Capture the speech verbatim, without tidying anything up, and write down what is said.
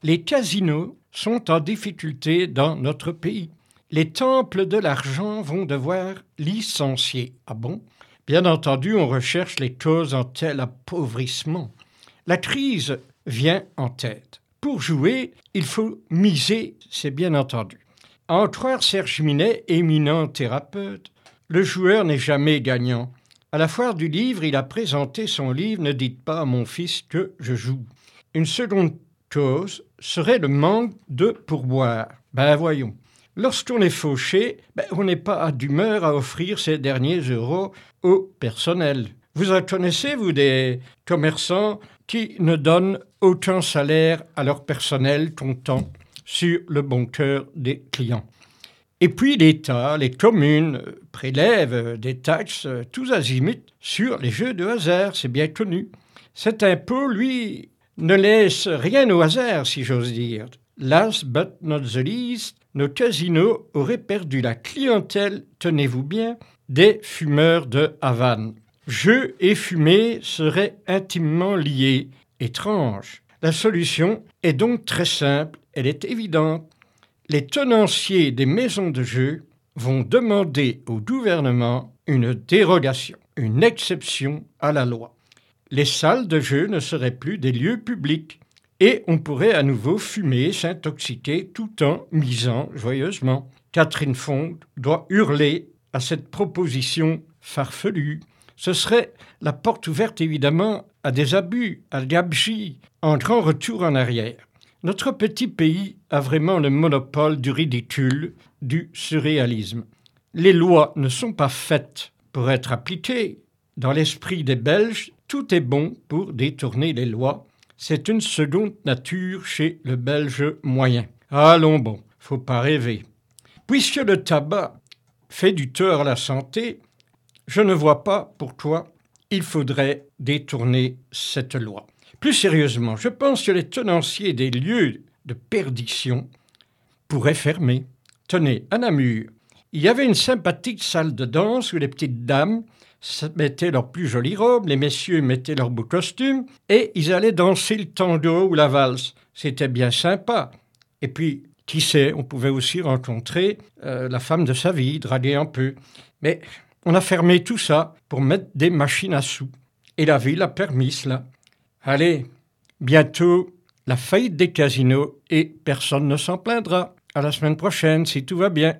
Les casinos sont en difficulté dans notre pays. Les temples de l'argent vont devoir licencier. Ah bon? Bien entendu, on recherche les causes en tel appauvrissement. La crise vient en tête. Pour jouer, il faut miser, c'est bien entendu. À en croire Serge Minet, éminent thérapeute, le joueur n'est jamais gagnant. À la foire du livre, il a présenté son livre « Ne dites pas à mon fils que je joue ». Une seconde cause serait le manque de pourboire. Ben voyons. Lorsqu'on est fauché, ben, on n'est pas d'humeur à offrir ces derniers euros au personnel. Vous en connaissez, vous, des commerçants qui ne donnent aucun salaire à leur personnel comptant sur le bon cœur des clients. Et puis l'État, les communes prélèvent des taxes tous azimuts sur les jeux de hasard, c'est bien connu. Cet impôt, lui, ne laisse rien au hasard, si j'ose dire. Last but not the least, nos casinos auraient perdu la clientèle, tenez-vous bien, des fumeurs de Havane. Jeux et fumée seraient intimement liés. Étrange. La solution est donc très simple, elle est évidente. Les tenanciers des maisons de jeux vont demander au gouvernement une dérogation, une exception à la loi. Les salles de jeu ne seraient plus des lieux publics et on pourrait à nouveau fumer, s'intoxiquer tout en misant joyeusement. Catherine Fonck doit hurler à cette proposition farfelue. Ce serait la porte ouverte évidemment à des abus, à gabegie, en grand retour en arrière. Notre petit pays a vraiment le monopole du ridicule, du surréalisme. Les lois ne sont pas faites pour être appliquées. Dans l'esprit des Belges, tout est bon pour détourner les lois. C'est une seconde nature chez le Belge moyen. Allons bon, faut pas rêver. Puisque le tabac fait du tort à la santé, je ne vois pas pourquoi il faudrait détourner cette loi. Plus sérieusement, je pense que les tenanciers des lieux de perdition pourraient fermer. Tenez, à Namur, il y avait une sympathique salle de danse où les petites dames mettaient leurs plus jolies robes, les messieurs mettaient leurs beaux costumes et ils allaient danser le tango ou la valse. C'était bien sympa. Et puis, qui sait, on pouvait aussi rencontrer euh, la femme de sa vie, draguer un peu. Mais on a fermé tout ça pour mettre des machines à sous. Et la ville a permis cela. Allez, bientôt la faillite des casinos et personne ne s'en plaindra. À la semaine prochaine si tout va bien.